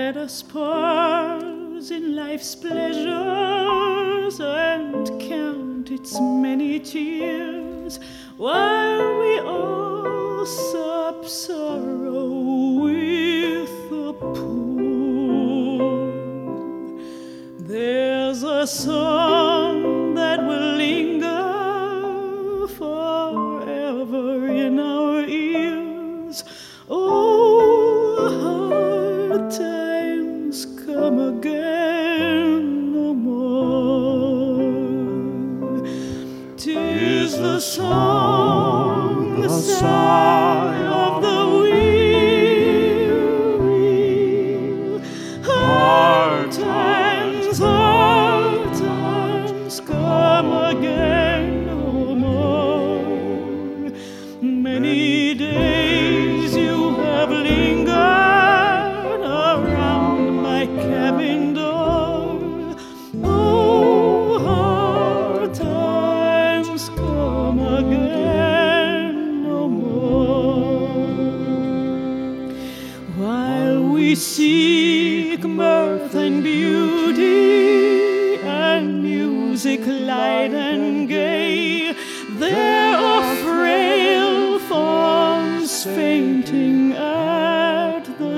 Let us pause in life's pleasures and count its many tears, while we all sup sorrow with the poor. There's a song that will linger forever in our ears. Oh, hard times come again no more. 'Tis the song, the sigh of the weary. Hard times come again no more. Many days you have lingered around my cabin door. Oh, hard times come again no more. While we seek mirth and beauty and music light and gay, there are frail forms fainting at the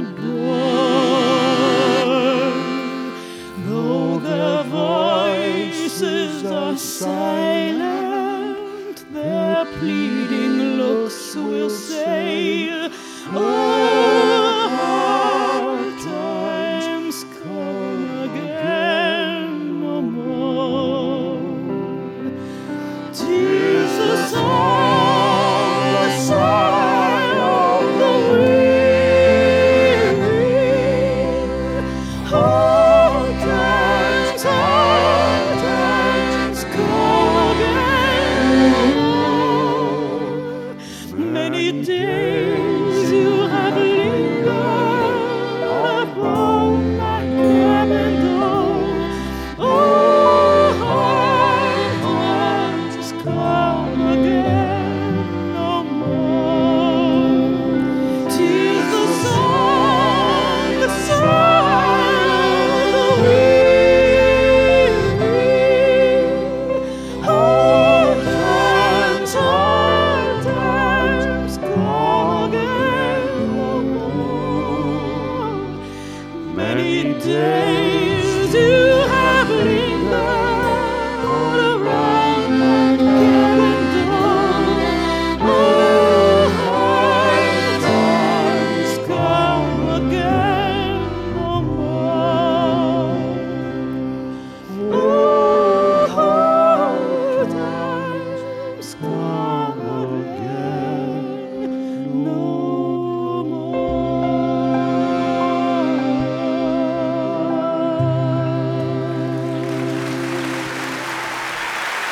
door. Though their voices are silent, their pleading looks will say, oh,